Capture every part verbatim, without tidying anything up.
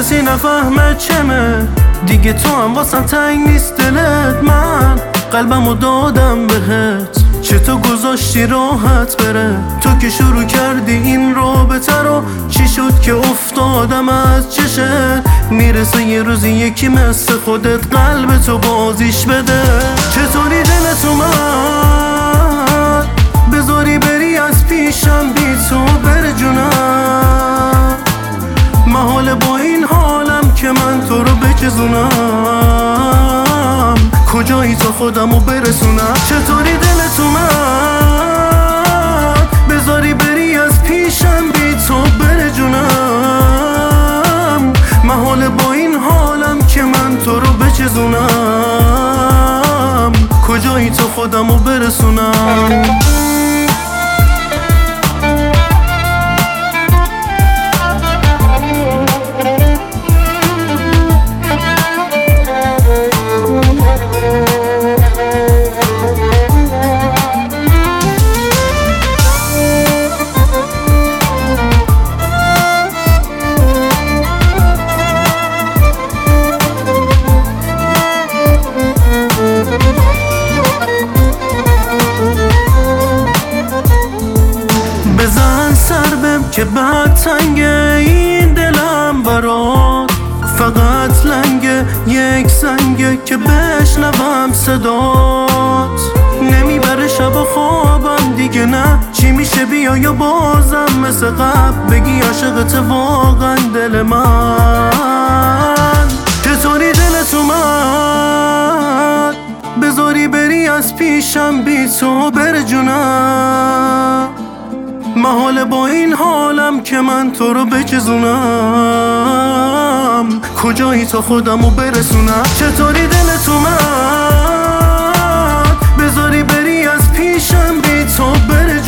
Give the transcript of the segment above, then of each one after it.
کسی نفهمه چمه دیگه، تو هم واسم تنگ نیست دلت. من قلبمو دادم بهت، چطور گذاشتی راحت بره؟ تو که شروع کردی این رابطه رو، چی شد که افتادم از چشت؟ میرسه یه روزی یکی مثل خودت قلب تو بازیش بده. چطوری دلت اومد بذاری بری از پیشم، بی تو بره جونم؟ محاله با این حالم که من تو رو بچزونم. کجایی تا خودمو برسونم؟ چطوری دلت اومد بذاری بری از پیشم، بی تو بره جونم؟ محاله با این حالم که من تو رو بچزونم. کجایی تا خودمو برسونم؟ بزن سر بهم که بعد تنگه این دلم برات، فقط لنگه یک سنگه که بشنوم صدات. نمیبره شب و خوابم دیگه، نه چی میشه بیا یا بازم مثل قبل بگی عاشقت واقعا دل من. چطوری دلت اومد بذاری بری از پیشم، بی تو بره جونم؟ محاله با این حالم که من تو رو بچزونم. کجایی تا خودمو برسونم؟ چطوری دلت اومد بذاری بری از پیشم، بی تو بره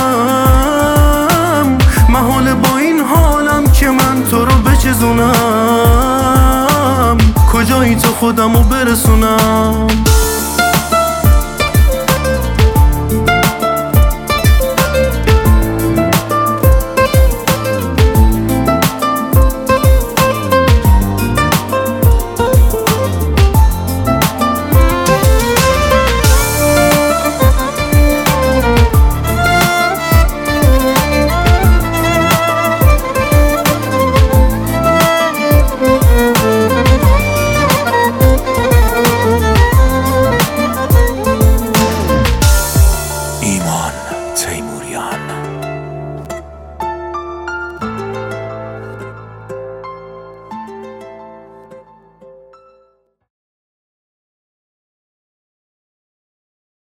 جونم؟ محاله با این حالم که من تو رو بچزونم. کجایی تا خودمو برسونم؟